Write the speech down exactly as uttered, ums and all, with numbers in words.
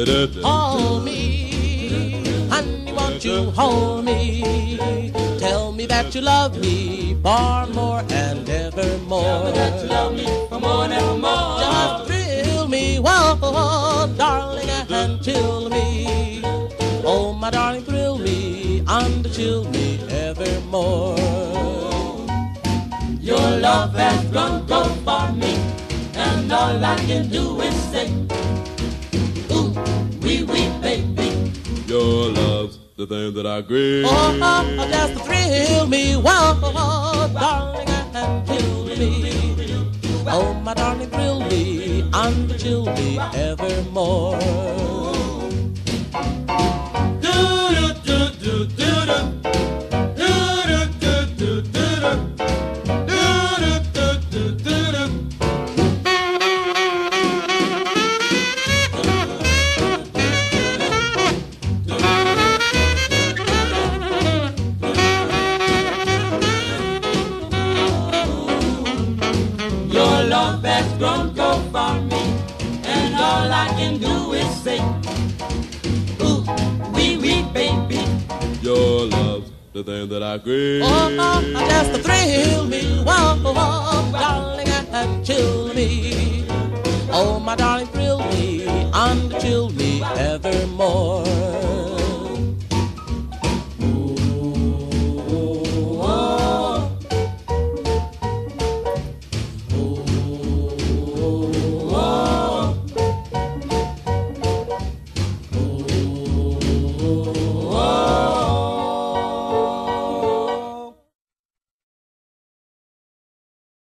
Hold me, honey, won't you hold me? Tell me that you love me far more and evermore. Tell me that you love me for more and evermore. Just thrill me, whoa, darling, and chill me. Oh, my darling, thrill me and chill me evermore. Your love has gone so for me, and all I can do is say, ooh, wee wee baby. Your love's the thing that I crave. Oh, oh, just to thrill me, whoa, darling, and chill me. Oh, my darling, thrill me and chill me evermore. Do do do do do do. Grown go for me, and all I can do is say, ooh, wee wee baby. Your love's the thing that I crave. Oh, oh, just to thrill me, whoa, whoa, darling, and chill me. Oh, my darling, thrill me and chill me evermore.